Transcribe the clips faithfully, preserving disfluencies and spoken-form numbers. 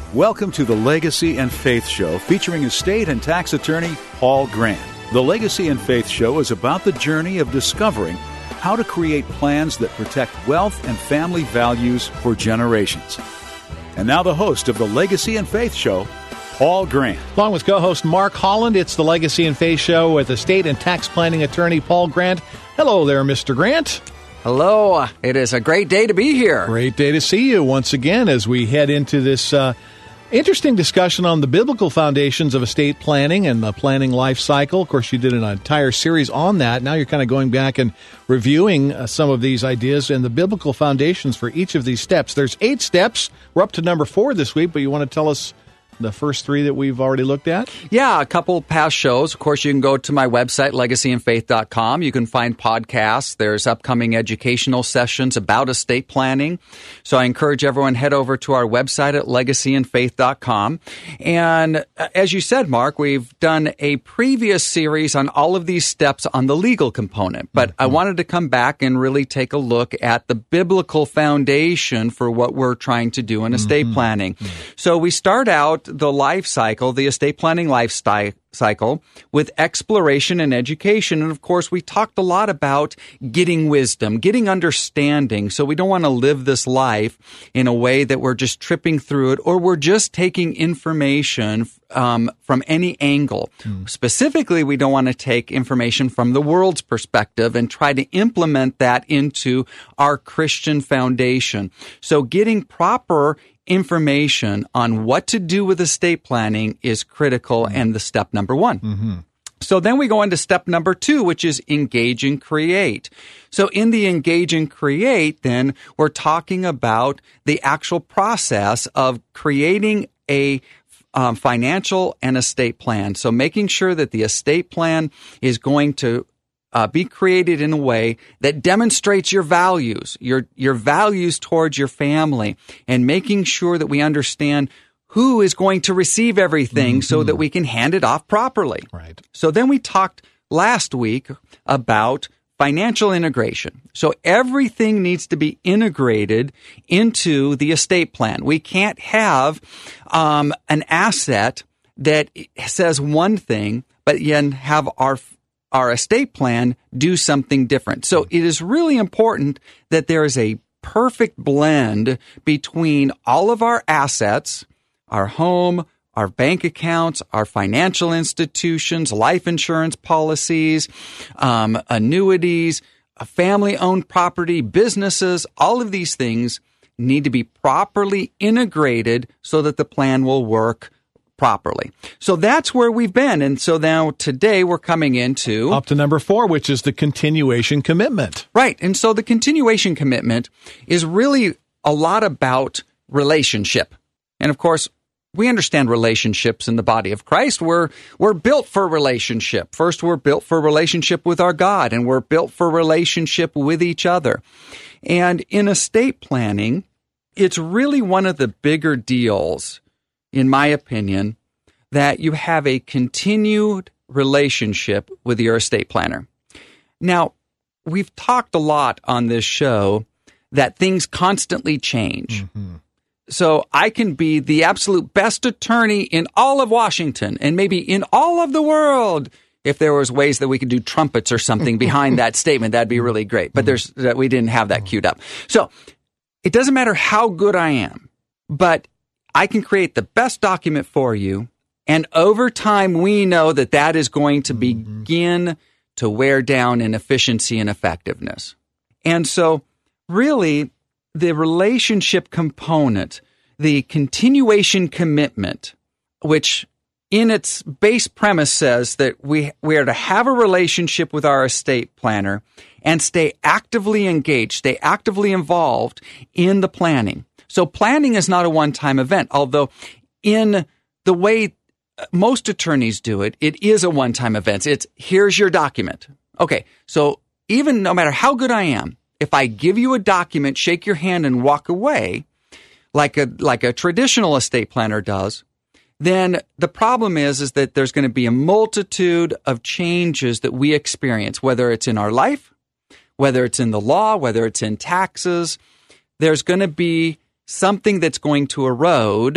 Welcome to the Legacy and Faith Show, featuring estate and tax attorney Paul Grant. The Legacy and Faith Show is about the journey of discovering how to create plans that protect wealth and family values for generations. And now the host of the Legacy and Faith Show, Paul Grant. Along with co-host Mark Holland, it's the Legacy and Faith Show with estate and tax planning attorney Paul Grant. Hello there, Mister Grant. Hello. It is a great day to be here. Great day to see you once again as we head into this uh, interesting discussion on the biblical foundations of estate planning and the planning life cycle. Of course, you did an entire series on that. Now you're kind of going back and reviewing uh, some of these ideas and the biblical foundations for each of these steps. There's eight steps. We're up to number four this week, but you want to tell us the first three that we've already looked at? Yeah, a couple past shows. Of course, you can go to my website, legacy and faith dot com. You can find podcasts. There's upcoming educational sessions about estate planning. So I encourage everyone head over to our website at legacy and faith dot com. And as you said, Mark, we've done a previous series on all of these steps on the legal component. But mm-hmm. I wanted to come back and really take a look at the biblical foundation for what we're trying to do in estate mm-hmm. planning. Mm-hmm. So we start out the life cycle, the estate planning life sti- cycle, with exploration and education. And of course, we talked a lot about getting wisdom, getting understanding. So we don't want to live this life in a way that we're just tripping through it, or we're just taking information um, from any angle. Mm. Specifically, we don't want to take information from the world's perspective and try to implement that into our Christian foundation. So getting proper information on what to do with estate planning is critical mm-hmm. and the step number one. Mm-hmm. So then we go into step number two, which is engage and create. So in the engage and create, then we're talking about the actual process of creating a um, financial and estate plan. So making sure that the estate plan is going to Uh, be created in a way that demonstrates your values, your your values towards your family, and making sure that we understand who is going to receive everything mm-hmm. so that we can hand it off properly. Right. So then we talked last week about financial integration. So everything needs to be integrated into the estate plan. We can't have um, an asset that says one thing, but then have our our estate plan do something different. So it is really important that there is a perfect blend between all of our assets, our home, our bank accounts, our financial institutions, life insurance policies, um, annuities, family-owned property, businesses. All of these things need to be properly integrated so that the plan will work properly. So that's where we've been. And so now today we're coming into up to number four, which is the continuation commitment. Right. And so the continuation commitment is really a lot about relationship. And of course, we understand relationships in the body of Christ. We're, we're built for relationship. First, we're built for relationship with our God, and we're built for relationship with each other. And in estate planning, it's really one of the bigger deals, in my opinion, that you have a continued relationship with your estate planner. Now, we've talked a lot on this show that things constantly change. Mm-hmm. So I can be the absolute best attorney in all of Washington and maybe in all of the world. If there was ways that we could do trumpets or something behind that statement, that'd be really great. But there's that we didn't have that queued up. So it doesn't matter how good I am, but I can create the best document for you, and over time, we know that that is going to begin to wear down in efficiency and effectiveness. And so, really, the relationship component, the continuation commitment, which in its base premise says that we, we are to have a relationship with our estate planner and stay actively engaged, stay actively involved in the planning. So planning is not a one-time event, although in the way most attorneys do it, it is a one-time event. It's, here's your document. Okay, so even no matter how good I am, if I give you a document, shake your hand, and walk away, like a like a traditional estate planner does, then the problem is, is that there's going to be a multitude of changes that we experience, whether it's in our life, whether it's in the law, whether it's in taxes. There's going to be something that's going to erode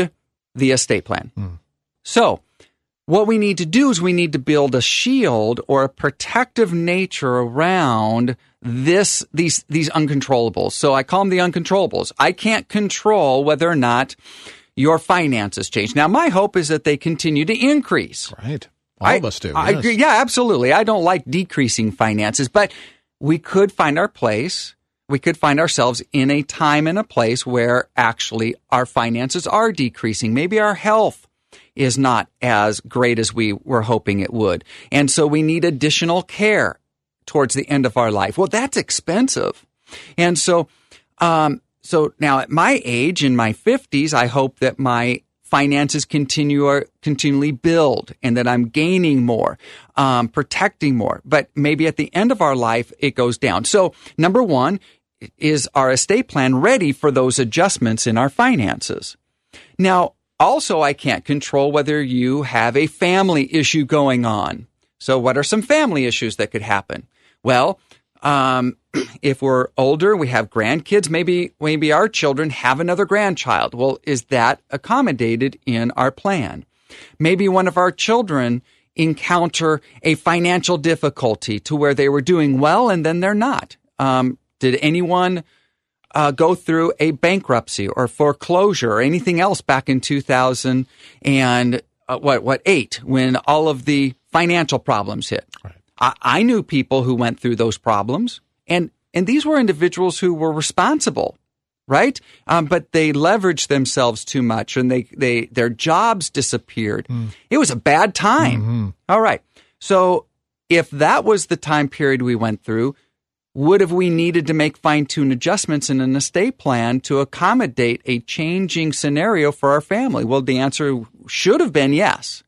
the estate plan. Mm. So what we need to do is we need to build a shield or a protective nature around this these these uncontrollables. So I call them the uncontrollables. I can't control whether or not your finances change. Now, my hope is that they continue to increase. Right. All I, of us do. I yes. agree. Yeah, absolutely. I don't like decreasing finances, but we could find our place. We could find ourselves in a time and a place where actually our finances are decreasing. Maybe our health is not as great as we were hoping it would. And so we need additional care towards the end of our life. Well, that's expensive. And so, um, so now at my age, in my fifties, I hope that my finances continue or continually build and that I'm gaining more, um, protecting more. But maybe at the end of our life, it goes down. So number one, is our estate plan ready for those adjustments in our finances? Now, also, I can't control whether you have a family issue going on. So what are some family issues that could happen? Well, um, if we're older, we have grandkids, maybe maybe our children have another grandchild. Well, is that accommodated in our plan? Maybe one of our children encounter a financial difficulty to where they were doing well and then they're not. Um, did anyone uh, go through a bankruptcy or foreclosure or anything else back in two thousand and uh, what what eight when all of the financial problems hit? Right. I, I knew people who went through those problems, and and these were individuals who were responsible, right? Um, but they leveraged themselves too much, and they they their jobs disappeared. Mm. It was a bad time. Mm-hmm. All right, so if that was the time period we went through, would have we needed to make fine-tune adjustments in an estate plan to accommodate a changing scenario for our family? Well, the answer should have been yes.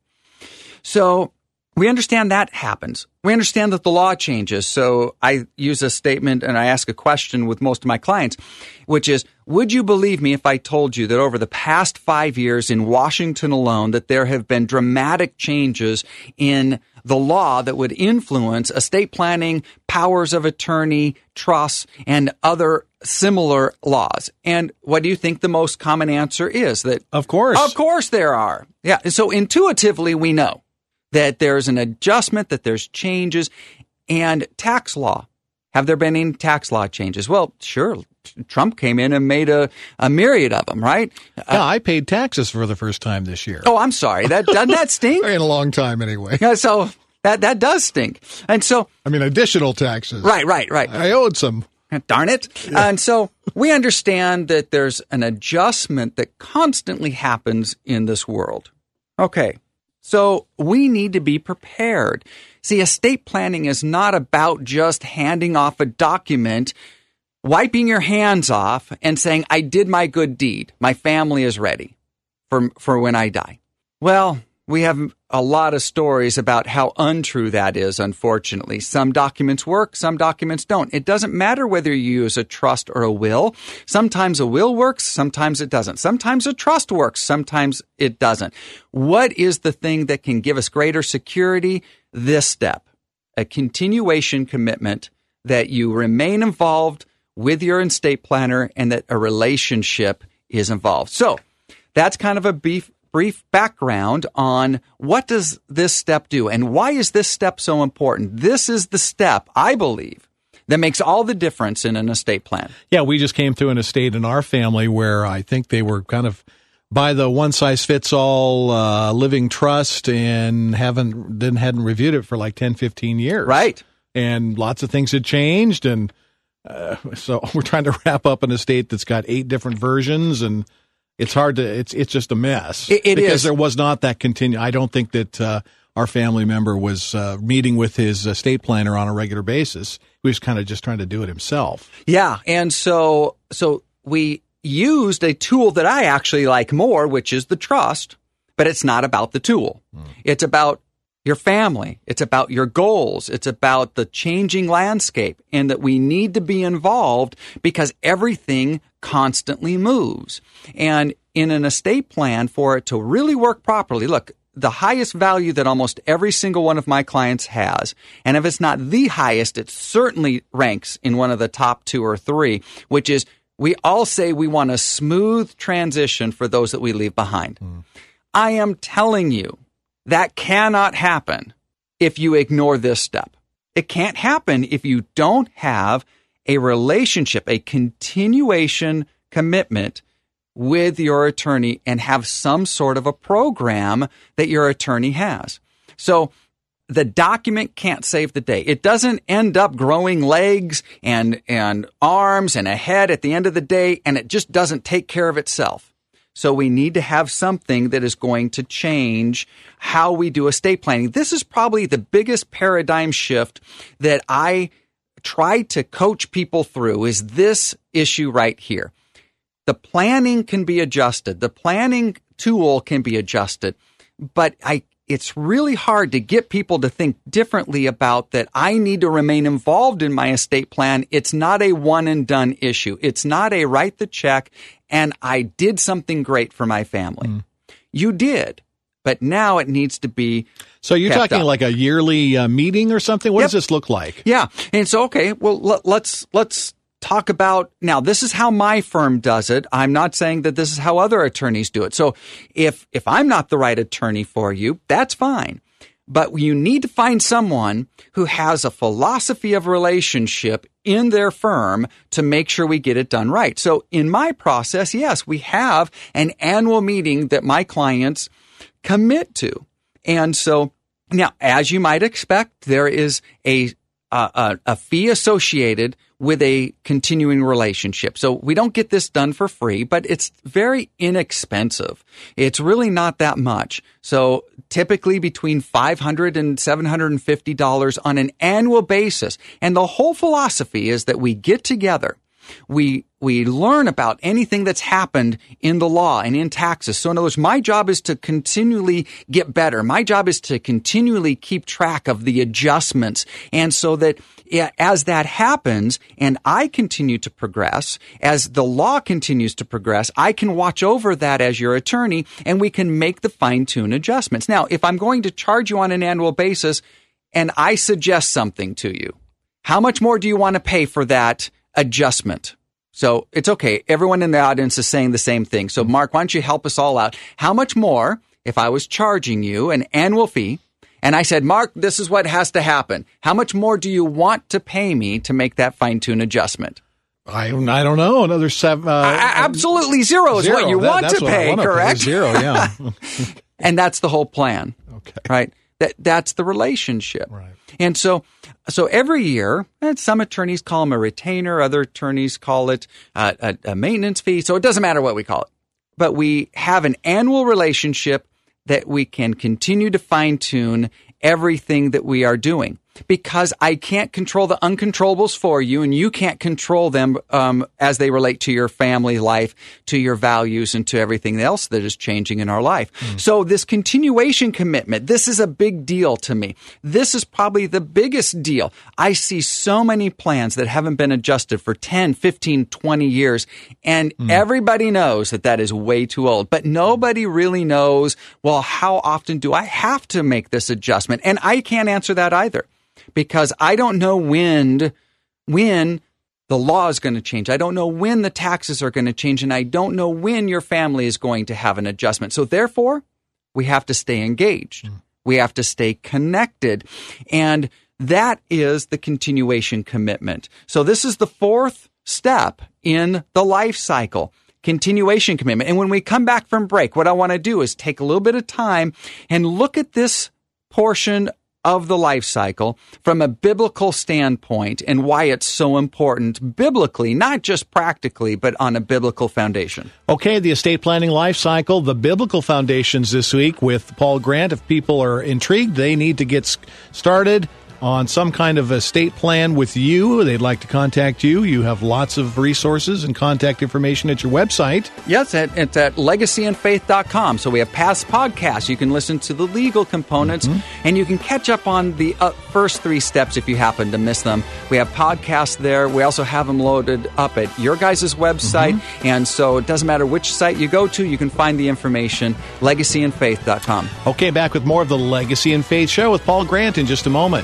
So we understand that happens. We understand that the law changes. So I use a statement and I ask a question with most of my clients, which is, would you believe me if I told you that over the past five years in Washington alone, that there have been dramatic changes in the law that would influence estate planning, powers of attorney, trusts, and other similar laws? And what do you think the most common answer is? That Of course. Of course there are. Yeah. So intuitively, we know that there's an adjustment, that there's changes. And tax law. Have there been any tax law changes? Well, sure. Trump came in and made a, a myriad of them, right? Yeah, uh, I paid taxes for the first time this year. Oh, I'm sorry. That doesn't that stink? In a long time, anyway. Yeah, so that that does stink. And so, I mean, additional taxes. Right, right, right. I owed some. Darn it. Yeah. And so we understand that there's an adjustment that constantly happens in this world. Okay. So we need to be prepared. See, estate planning is not about just handing off a document, wiping your hands off and saying, I did my good deed. My family is ready for, for when I die. Well, we have a lot of stories about how untrue that is, unfortunately. Some documents work, some documents don't. It doesn't matter whether you use a trust or a will. Sometimes a will works, sometimes it doesn't. Sometimes a trust works, sometimes it doesn't. What is the thing that can give us greater security? This step, a continuation commitment that you remain involved with your estate planner and that a relationship is involved. So that's kind of a brief, brief background on what does this step do and why is this step so important? This is the step, I believe, that makes all the difference in an estate plan. Yeah, we just came through an estate in our family where I think they were kind of by the one-size-fits-all uh, living trust and haven't then hadn't reviewed it for like ten, fifteen years. Right. And lots of things had changed, and uh, so we're trying to wrap up an estate that's got eight different versions, and it's hard to, it's it's just a mess. It, it because is. there was not that continue. I don't think that uh, our family member was uh, meeting with his estate planner on a regular basis. He was kind of just trying to do it himself. Yeah, and so so we used a tool that I actually like more, which is the trust, but it's not about the tool. Mm. It's about your family. It's about your goals. It's about the changing landscape, and that we need to be involved because everything constantly moves. And in an estate plan, for it to really work properly, look, the highest value that almost every single one of my clients has, and if it's not the highest, it certainly ranks in one of the top two or three, which is We all say we want a smooth transition for those that we leave behind. Mm. I am telling you, that cannot happen if you ignore this step. It can't happen if you don't have a relationship, a continuation commitment with your attorney and have some sort of a program that your attorney has. So the document can't save the day. It doesn't end up growing legs and, and arms and a head at the end of the day, and it just doesn't take care of itself. So we need to have something that is going to change how we do estate planning. This is probably the biggest paradigm shift that I try to coach people through, is this issue right here. The planning can be adjusted. The planning tool can be adjusted, but I it's really hard to get people to think differently about that. I need to remain involved in my estate plan. It's not a one and done issue. It's not a write the check and I did something great for my family. Mm. You did, but now it needs to be. So you're talking up. like a yearly uh, meeting or something? What Yep. does this look like? Yeah. And so, okay, well, let, let's, let's, talk about, now this is how my firm does it. I'm not saying that this is how other attorneys do it. So if if I'm not the right attorney for you, that's fine. But you need to find someone who has a philosophy of relationship in their firm to make sure we get it done right. So in my process, yes, we have an annual meeting that my clients commit to. And so now, as you might expect, there is a a, a fee associated with a continuing relationship. So we don't get this done for free, but it's very inexpensive. It's really not that much. So typically between five hundred dollars and seven hundred fifty dollars on an annual basis. And the whole philosophy is that we get together. We we learn about anything that's happened in the law and in taxes. So in other words, my job is to continually get better. My job is to continually keep track of the adjustments. And so that yeah, as that happens and I continue to progress, as the law continues to progress, I can watch over that as your attorney and we can make the fine-tune adjustments. Now, if I'm going to charge you on an annual basis and I suggest something to you, how much more do you want to pay for that adjustment? So it's okay. Everyone in the audience is saying the same thing. So Mark, why don't you help us all out? How much more if I was charging you an annual fee and I said, Mark, this is what has to happen. How much more do you want to pay me to make that fine-tune adjustment? I I don't know. Another seven. Uh, uh, absolutely zero is zero. what you that, want to pay, want correct? To pay. Zero, yeah. And that's the whole plan. Okay. Right? That that's the relationship. Right. And so so every year, and some attorneys call them a retainer, other attorneys call it uh, a, a maintenance fee. So it doesn't matter what we call it. But we have an annual relationship that we can continue to fine-tune everything that we are doing. Because I can't control the uncontrollables for you, and you can't control them um, as they relate to your family life, to your values, and to everything else that is changing in our life. Mm. So this continuation commitment, this is a big deal to me. This is probably the biggest deal. I see so many plans that haven't been adjusted for ten, fifteen, twenty years, and mm. everybody knows that that is way too old. But nobody really knows, well, how often do I have to make this adjustment? And I can't answer that either. Because I don't know when, when the law is going to change. I don't know when the taxes are going to change, and I don't know when your family is going to have an adjustment. So therefore, we have to stay engaged. Mm. We have to stay connected. And that is the continuation commitment. So this is the fourth step in the life cycle. Continuation commitment. And when we come back from break, what I want to do is take a little bit of time and look at this portion of the life cycle from a biblical standpoint and why it's so important biblically, not just practically, but on a biblical foundation. Okay, the estate planning life cycle, the biblical foundations this week with Paul Grant. If people are intrigued, they need to get started on some kind of estate plan with you. They'd like to contact you. You have lots of resources and contact information at your website. Yes, it, it's at legacy and faith dot com. So we have past podcasts. You can listen to the legal components, mm-hmm. and you can catch up on the uh, first three steps if you happen to miss them. We have podcasts there. We also have them loaded up at your guys' website. Mm-hmm. And so it doesn't matter which site you go to, you can find the information, legacy and faith dot com. Okay, back with more of the Legacy and Faith Show with Paul Grant in just a moment.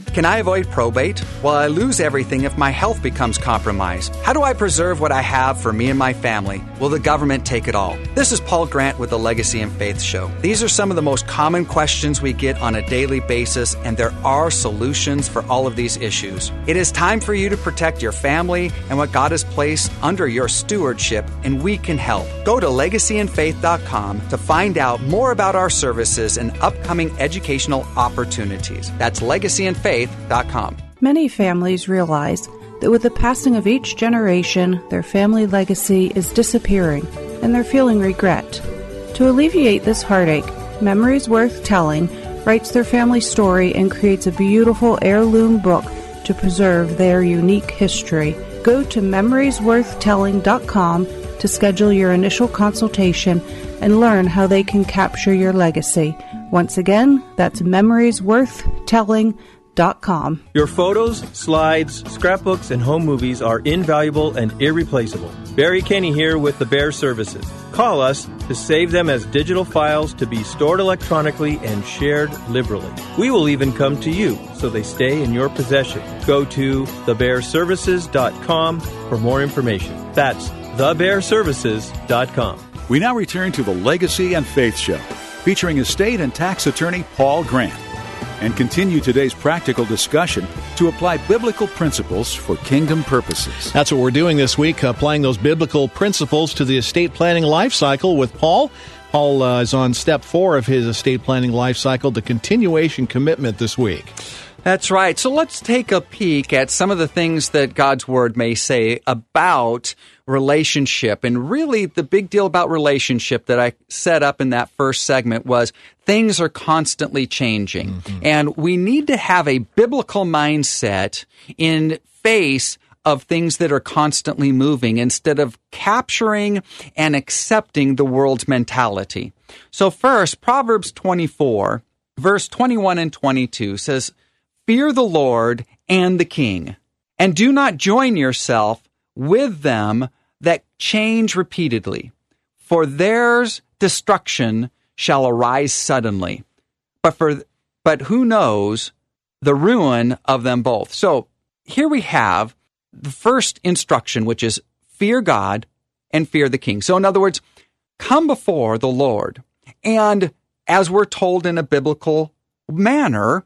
Can I avoid probate? Will I lose everything if my health becomes compromised? How do I preserve what I have for me and my family? Will the government take it all? This is Paul Grant with the Legacy and Faith Show. These are some of the most common questions we get on a daily basis, and there are solutions for all of these issues. It is time for you to protect your family and what God has placed under your stewardship, and we can help. Go to legacy and faith dot com to find out more about our services and upcoming educational opportunities. That's legacy and faith dot com. Many families realize that with the passing of each generation, their family legacy is disappearing, and they're feeling regret. To alleviate this heartache, Memories Worth Telling writes their family story and creates a beautiful heirloom book to preserve their unique history. Go to memories worth telling dot com to schedule your initial consultation and learn how they can capture your legacy. Once again, that's memories worth telling dot com. Your photos, slides, scrapbooks, and home movies are invaluable and irreplaceable. Barry Kenny here with the Bear Services. Call us to save them as digital files to be stored electronically and shared liberally. We will even come to you so they stay in your possession. Go to the bear services dot com for more information. That's the bear services dot com. We now return to the Legacy and Faith Show, featuring estate and tax attorney Paul Grant, and continue today's practical discussion to apply biblical principles for kingdom purposes. That's what we're doing this week, applying those biblical principles to the estate planning life cycle with Paul. Paul uh, is on step four of his estate planning life cycle, the continuation commitment this week. That's right. So let's take a peek at some of the things that God's Word may say about relationship. And really, the big deal about relationship that I set up in that first segment was things are constantly changing. Mm-hmm. And we need to have a biblical mindset in face of things that are constantly moving instead of capturing and accepting the world's mentality. So first, Proverbs twenty-four, verse twenty-one and twenty-two says, "Fear the Lord and the king, and do not join yourself with them that change repeatedly, for theirs destruction shall arise suddenly. But for but who knows the ruin of them both?" So here we have the first instruction, which is fear God and fear the king. So in other words, come before the Lord, and as we're told in a biblical manner,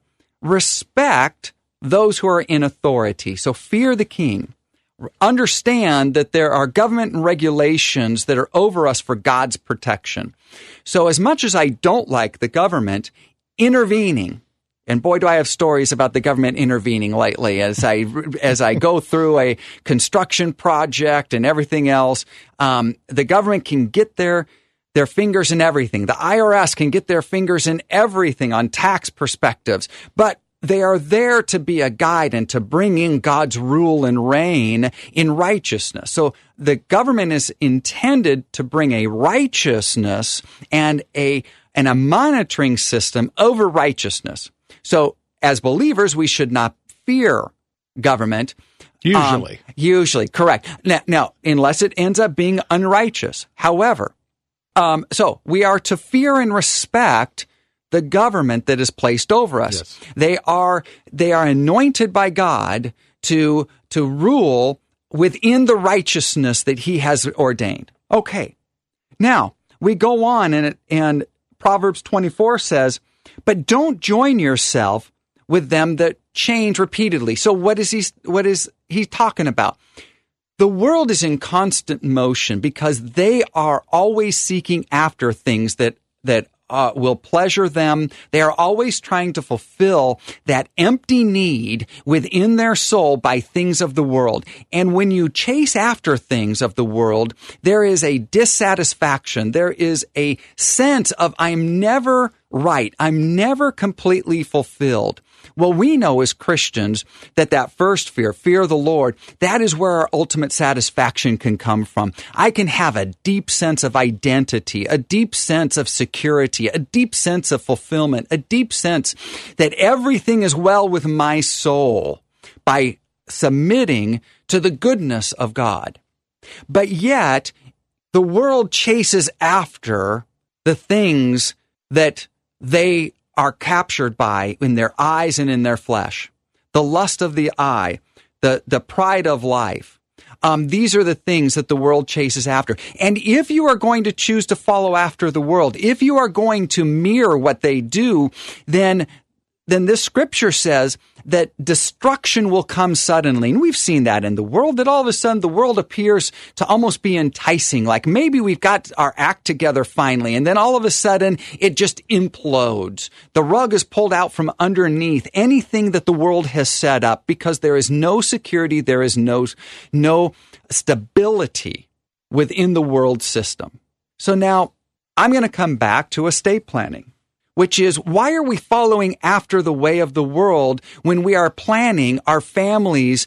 respect those who are in authority. So fear the king. Understand that there are government and regulations that are over us for God's protection. So as much as I don't like the government intervening, and boy, do I have stories about the government intervening lately as I as I go through a construction project and everything else, um, the government can get their their fingers in everything. The I R S can get their fingers in everything on tax perspectives, but they are there to be a guide and to bring in God's rule and reign in righteousness. So the government is intended to bring a righteousness and a and a monitoring system over righteousness. So as believers, we should not fear government. Usually. Um, usually, correct. Now, now, unless it ends up being unrighteous. However, um, so we are to fear and respect the government that is placed over us. Yes. They are they are anointed by God to to rule within the righteousness that He has ordained. Okay. Now, we go on and and Proverbs twenty-four says, "But don't join yourself with them that change repeatedly." So what is he what is he talking about? The world is in constant motion because they are always seeking after things that that Uh, will pleasure them. They are always trying to fulfill that empty need within their soul by things of the world. And when you chase after things of the world, there is a dissatisfaction. There is a sense of I'm never right. I'm never completely fulfilled. Well, we know as Christians that that first fear, fear of the Lord, that is where our ultimate satisfaction can come from. I can have a deep sense of identity, a deep sense of security, a deep sense of fulfillment, a deep sense that everything is well with my soul by submitting to the goodness of God. But yet, the world chases after the things that they are captured by in their eyes and in their flesh. the lust of the eye, the, the pride of life. Um, these are the things that the world chases after. And if you are going to choose to follow after the world, if you are going to mirror what they do, then then this scripture says that destruction will come suddenly. And we've seen that in the world, that all of a sudden the world appears to almost be enticing, like maybe we've got our act together finally, and then all of a sudden it just implodes. The rug is pulled out from underneath anything that the world has set up, because there is no security, there is no, no stability within the world system. So now I'm going to come back to estate planning, which is, why are we following after the way of the world when we are planning our family's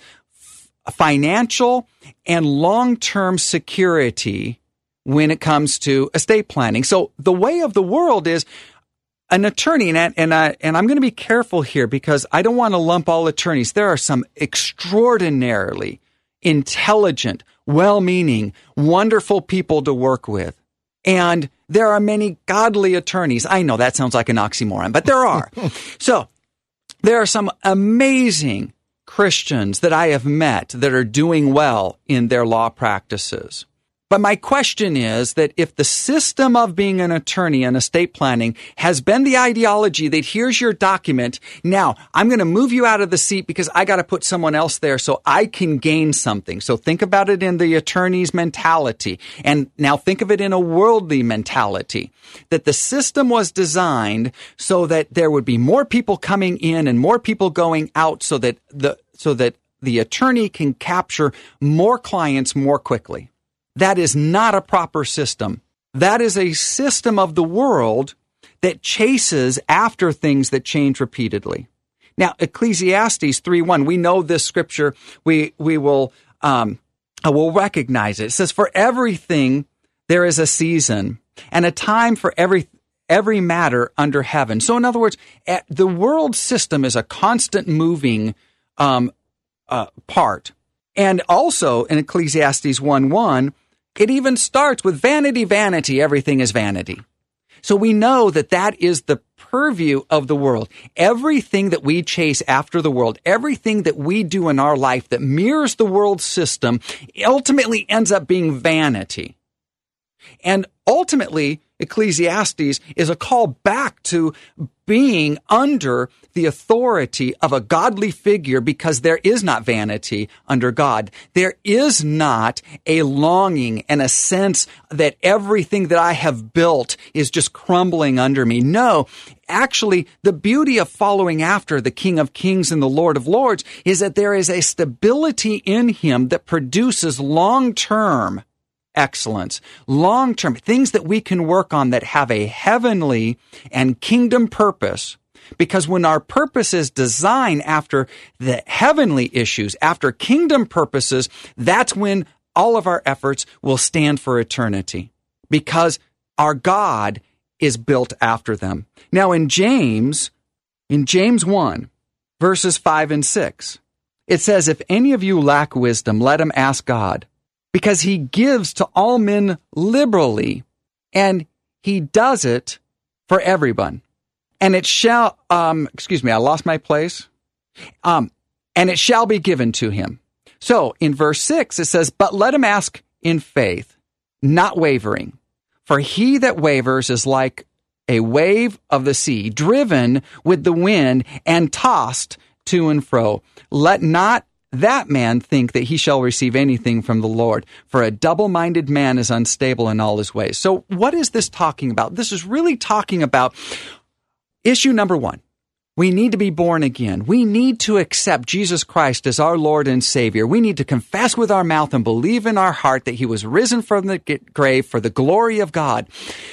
financial and long-term security when it comes to estate planning? So the way of the world is an attorney, and, and, I, and I'm going to be careful here because I don't want to lump all attorneys. There are some extraordinarily intelligent, well-meaning, wonderful people to work with. And there are many godly attorneys. I know that sounds like an oxymoron, but there are. So there are some amazing Christians that I have met that are doing well in their law practices. But my question is that if the system of being an attorney and estate planning has been the ideology that here's your document, now I'm going to move you out of the seat because I got to put someone else there so I can gain something. So think about it in the attorney's mentality. And now think of it in a worldly mentality, that the system was designed so that there would be more people coming in and more people going out, so that the, so that the attorney can capture more clients more quickly. That is not a proper system. That is a system of the world that chases after things that change repeatedly. Now, Ecclesiastes three one, we know this scripture. We we will um, will recognize it. It says, "For everything there is a season, and a time for every every matter under heaven." So, in other words, the world system is a constant moving um, uh, part. And also in Ecclesiastes one one, it even starts with vanity, vanity, everything is vanity. So we know that that is the purview of the world. Everything that we chase after the world, everything that we do in our life that mirrors the world system, ultimately ends up being vanity. And ultimately, Ecclesiastes is a call back to being under the authority of a godly figure, because there is not vanity under God. There is not a longing and a sense that everything that I have built is just crumbling under me. No, actually, the beauty of following after the King of Kings and the Lord of Lords is that there is a stability in him that produces long-term excellence, long-term things that we can work on that have a heavenly and kingdom purpose. Because when our purpose is designed after the heavenly issues, after kingdom purposes, that's when all of our efforts will stand for eternity, because our God is built after them. Now in James, in James one, verses five and six, it says, "If any of you lack wisdom, let him ask God, because he gives to all men liberally, and he does it for everyone. And it shall, um, excuse me, I lost my place. Um, and it shall be given to him." So in verse six, it says, "But let him ask in faith, not wavering. For he that wavers is like a wave of the sea, driven with the wind and tossed to and fro. Let not that man think that he shall receive anything from the Lord, for a double-minded man is unstable in all his ways." So what is this talking about? This is really talking about issue number one. We need to be born again. We need to accept Jesus Christ as our Lord and Savior. We need to confess with our mouth and believe in our heart that he was risen from the grave for the glory of God.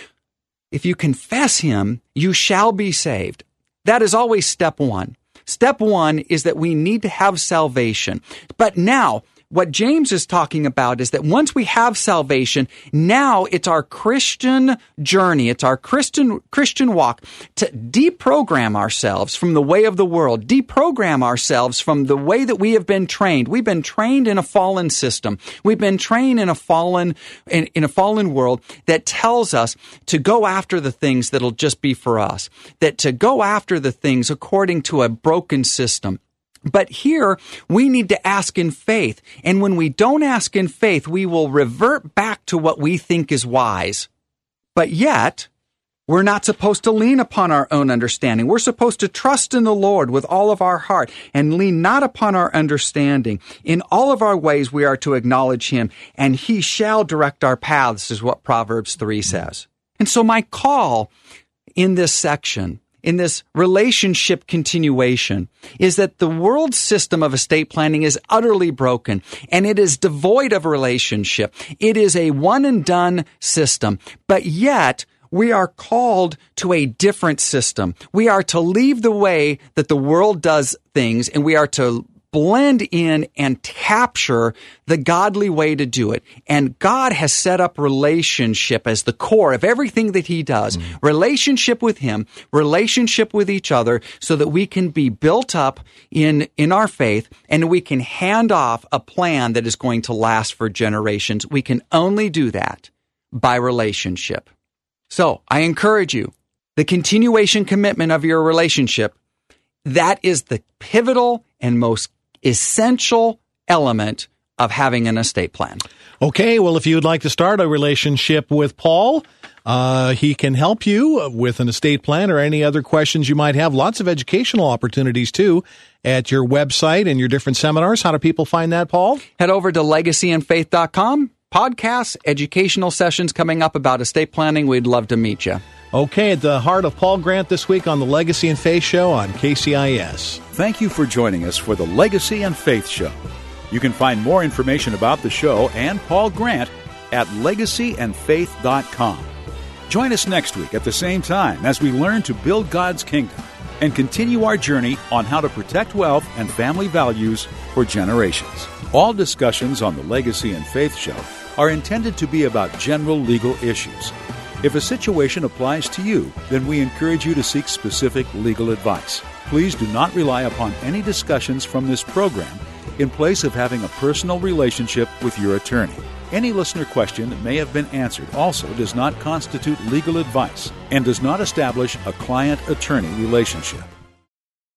If you confess him, you shall be saved. That is always step one. Step one is that we need to have salvation. But now, what James is talking about is that once we have salvation, now it's our Christian journey, it's our Christian Christian walk to deprogram ourselves from the way of the world, deprogram ourselves from the way that we have been trained. We've been trained in a fallen system. We've been trained in a fallen in, in a fallen world that tells us to go after the things that'll just be for us, that to go after the things according to a broken system. But here, we need to ask in faith. And when we don't ask in faith, we will revert back to what we think is wise. But yet, we're not supposed to lean upon our own understanding. We're supposed to trust in the Lord with all of our heart and lean not upon our understanding. In all of our ways, we are to acknowledge Him, and He shall direct our paths, is what Proverbs three says. And so my call in this section, in this relationship continuation, is that the world system of estate planning is utterly broken, and it is devoid of relationship. It is a one-and-done system, but yet we are called to a different system. We are to leave the way that the world does things, and we are to blend in and capture the godly way to do it. And God has set up relationship as the core of everything that He does. Mm. Relationship with Him, relationship with each other, so that we can be built up in, in our faith, and we can hand off a plan that is going to last for generations. We can only do that by relationship. So I encourage you, the continuation commitment of your relationship, that is the pivotal and most essential element of having an estate plan. Okay, well, if you would like to start a relationship with Paul, uh, he can help you with an estate plan or any other questions you might have. Lots of educational opportunities, too, at your website and your different seminars. How do people find that, Paul? Head over to legacy and faith dot com. Podcasts, educational sessions coming up about estate planning. We'd love to meet you. Okay, at the heart of Paul Grant this week on the Legacy and Faith Show on K C I S. Thank you for joining us for the Legacy and Faith Show. You can find more information about the show and Paul Grant at legacy and faith dot com. Join us next week at the same time as we learn to build God's kingdom and continue our journey on how to protect wealth and family values for generations. All discussions on the Legacy and Faith Show are intended to be about general legal issues. If a situation applies to you, then we encourage you to seek specific legal advice. Please do not rely upon any discussions from this program in place of having a personal relationship with your attorney. Any listener question that may have been answered also does not constitute legal advice and does not establish a client-attorney relationship.